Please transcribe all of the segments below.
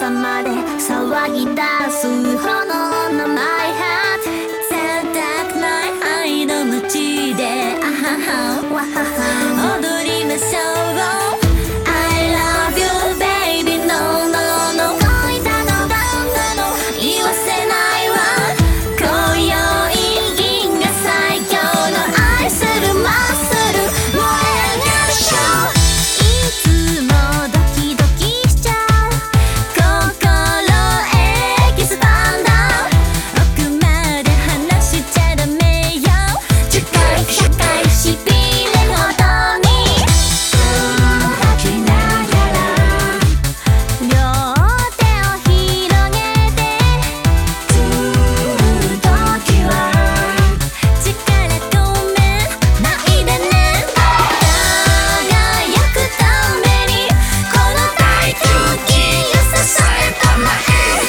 朝まで騒ぎ出す炎のマイハート、絶対くない愛の街であははわはは踊りましょう。 I love you baby no no no 恋だのなんだの言わせないわ。今宵銀河最強の愛するマッスル燃え上がるショー。いつもドキドキしちゃう心エキスパンダー、奥まで話しちゃダメよ。10回100回しびれるほどに抱きながら両手を広げてずっときは力込めないでね。輝くためにこの大空気を支えたまえ。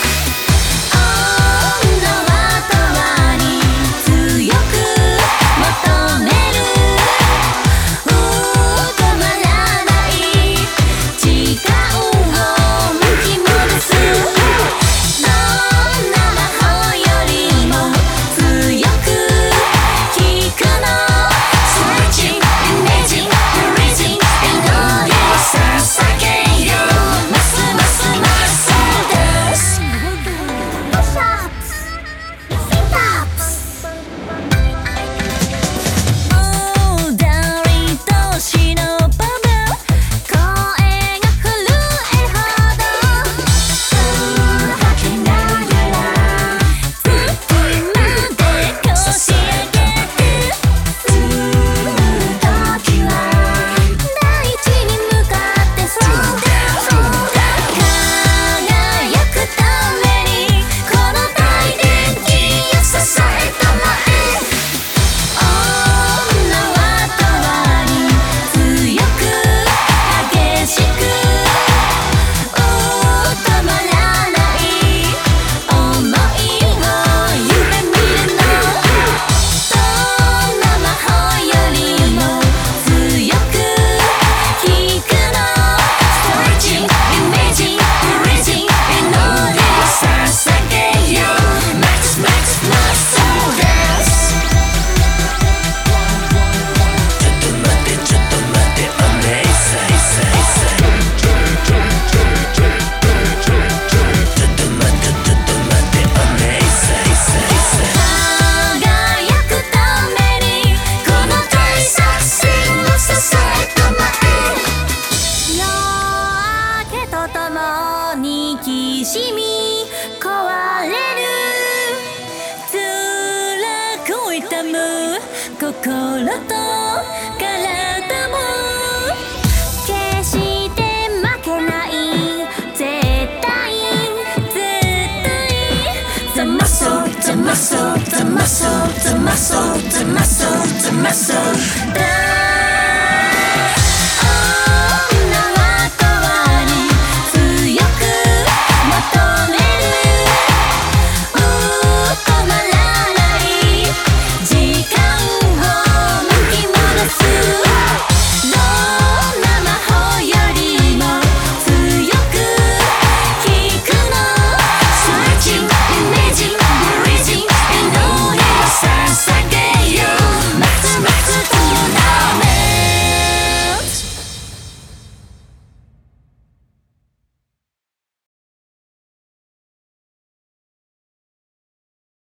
女は永遠に強く求める止まらない時間を巻き戻す。どんな魔法よりも強く効くの。Searching, imaging, erasing, and all this捧げよう。ますますますです。Oh darling 都市のバブル声が震えるほど吐きながらずっとまでこし上げてずっときは大地に向かってそう輝くためにこの大電気を支えたまえ。女は永遠に強く激しく止まらない想いを夢見るの。どんな魔法よりも強く効くの。Searching, imaging, erasing, and all this 捧げよう。Max Max Max all this。ちょっと待ってちょっと待ってお姉さんちょっと待ってお姉さん輝くためにこの大作戦を支えたまえ。夜明けとともにきしみ壊れる辛く痛む心と体も決して負けない絶対絶対 The muscle, the muscle, the muscle, the muscle, the muscle, the muscle